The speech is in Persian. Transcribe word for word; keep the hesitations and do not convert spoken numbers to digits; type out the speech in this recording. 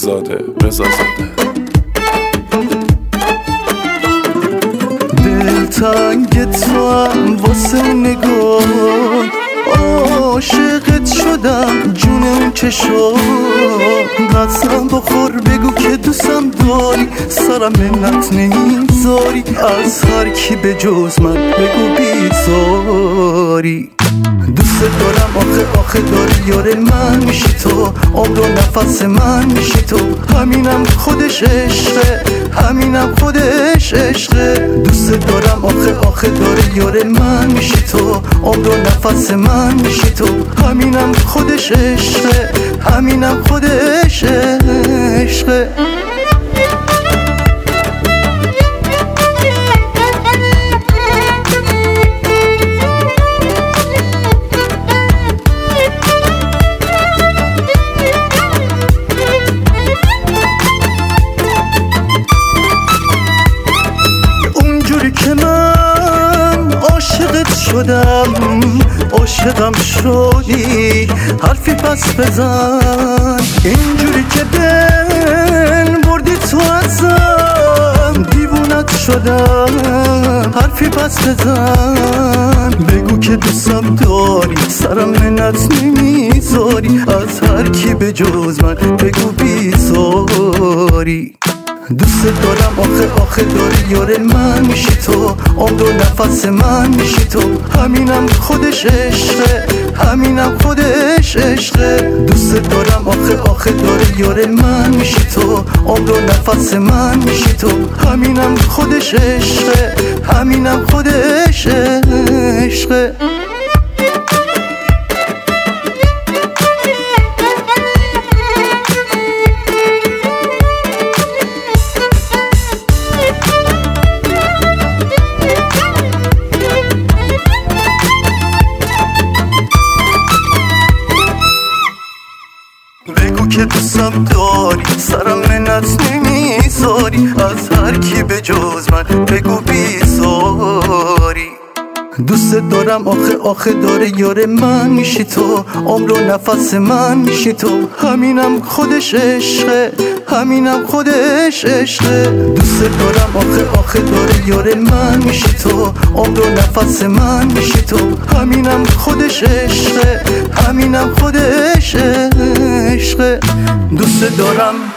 زاده رضا زاده. دلتنگ تو هم واسه نگاه عاشقت شدم جونم چه شد قسم بخور بگو که دوستم داری سرم منت نمیذاری از هر کی به جز من بگو بیزاری دوست دارم آخه آخه داری یار من میشی تو عمر و نفس من میشی تو همینم خودش عشقه همینم خودش عشقه دوست دارم آخه آخه داری یار من میشی تو عمر و نفس من میشی تو همینم خودش عشقه همینم خودش عشقه. که من عاشقت شدم عاشقم شدی حرفی پس بزن اینجوری که دل بردی تو ازم دیوونت شدم حرفی پس بزن بگو که دوستم داری سرم منت نمیذاری از هر کی به جز من بگو بیزاری دوست دارم آخه آخه داری یار من میشی تو عمر و نفس من میشی تو همینم خودش عشقه همینم خودش عشقه دوست دارم آخه آخه داری یار من میشی تو عمر و نفس من میشی تو همینم خودش عشقه همینم خودش عشقه. بگو که دوستم داری سرم منت نمیذاری از هر کی به جز من بگو بیزاری دوست دارم آخه آخه داره یار من میشی تو عمر و نفس من میشی تو همینم خودش عشقه همینم خودش عشقه دوست دارم آخه آخه داره یار من میشی تو عمر و نفس من میشی تو همینم خودش عشقه همینم خودش عشقه دوست دارم